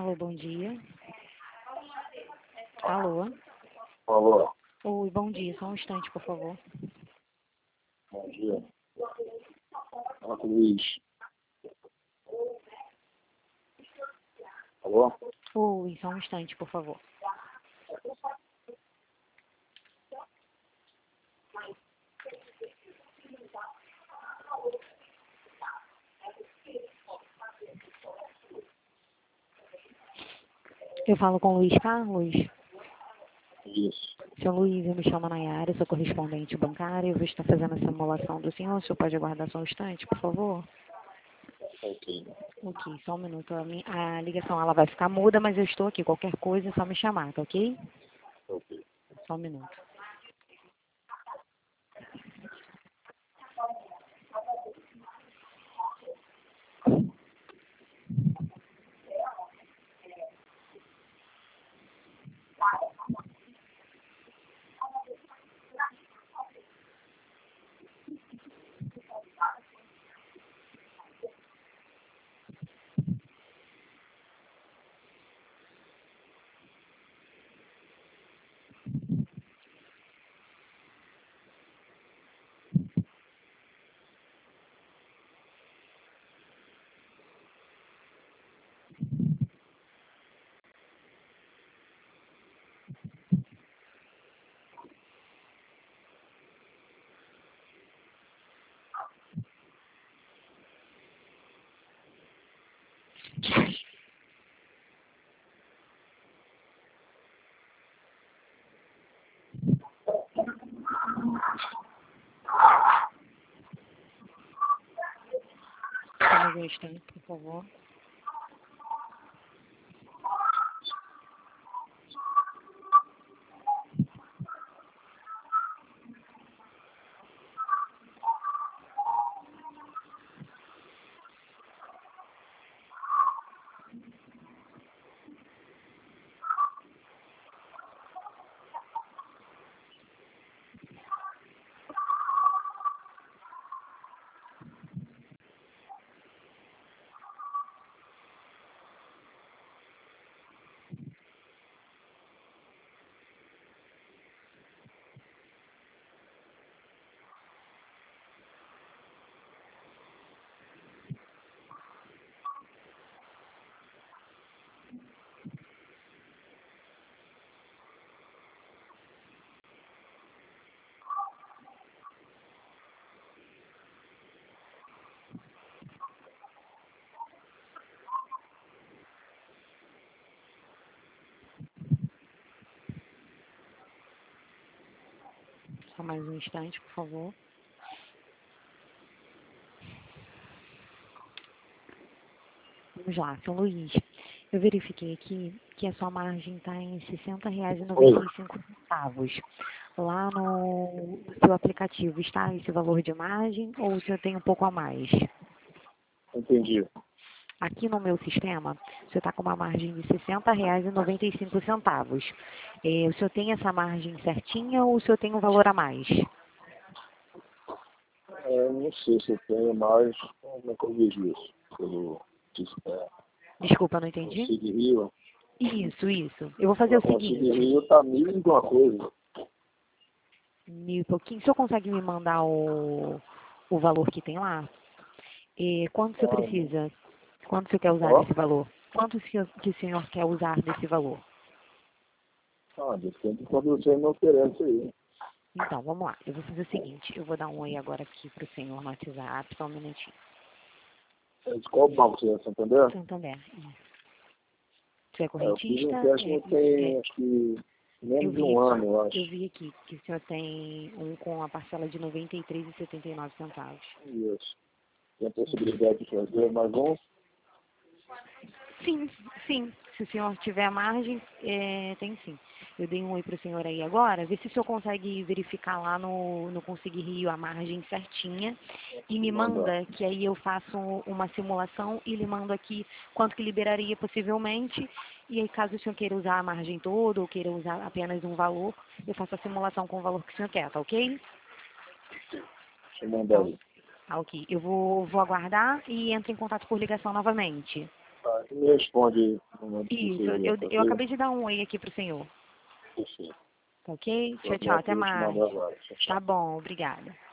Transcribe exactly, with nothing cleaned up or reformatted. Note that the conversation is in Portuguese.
Alô, bom dia. Alô? Alô, Oi, bom dia. Só um instante, por favor. bom dia. Fala com o Luiz. Alô? Oi, só um instante, por favor. Eu falo com o Luiz Carlos. Isso. Seu Luiz, eu me chamo Nayara, sou correspondente bancária. Eu vou estar fazendo a simulação do senhor. O senhor pode aguardar só um instante, por favor? Ok. Ok, só um minuto. A, minha, a ligação ela vai ficar muda, mas eu estou aqui. Qualquer coisa é só me chamar, tá ok? Ok. Só um minuto. Só mais um instante, por favor. Só mais um instante, por favor. Vamos lá, seu Luiz. Eu verifiquei aqui que a sua margem está em sessenta reais e noventa e cinco centavos. Lá no seu aplicativo está esse valor de margem ou o senhor tem um pouco a mais? Entendi. Aqui no meu sistema, o senhor está com uma margem de sessenta reais e noventa e cinco centavos. É, o senhor tem essa margem certinha ou o senhor tem um valor a mais? É, não sei se eu tenho mais. Como é que eu vejo isso? Pelo é, Desculpa, não entendi? Consigo Rio. Isso, isso. Eu vou fazer o Consigo seguinte. Rio tá mil e alguma coisa. Mil e pouquinho. O senhor consegue me mandar o, o valor que tem lá? E quanto o senhor Ah, precisa? Quanto o senhor quer usar ó. desse valor? Quanto o senhor, que o senhor quer usar desse valor? Ah, depende de quando você me oferece aí. Então, vamos lá. Eu vou fazer o seguinte. Eu vou dar um oi agora aqui para o senhor no WhatsApp. Só um minutinho. É de qual banco você é, Santander? Santander. Isso. Você é É, eu fiz um correntista? empréstimo É, tem, é, acho que, eu menos de vi um aqui. ano, eu Eu acho. vi aqui que o senhor tem um com a parcela de noventa e três reais e setenta e nove centavos. Isso. Tem a possibilidade de fazer mais um? Sim, sim. Se o senhor tiver margem, é, tem sim. Eu dei um oi para o senhor aí agora. Vê se o senhor consegue verificar lá no, no Conseguir Rio a margem certinha e me Mandar. manda, que aí eu faço uma simulação e lhe mando aqui quanto que liberaria possivelmente. E aí, caso o senhor queira usar a margem toda ou queira usar apenas um valor, eu faço a simulação com o valor que o senhor quer, tá ok? Deixa eu mandar Tá, aí. tá ok. Eu vou, vou aguardar e entro em contato por ligação novamente. Tá, me responde no momento que Isso, você eu, ver, tá eu ok? acabei de dar um oi aqui pro senhor. Perfeito. Tá ok? Tchau, Eu tchau, até vou te mais. mandar agora. Tchau, tchau. Tá bom, obrigada.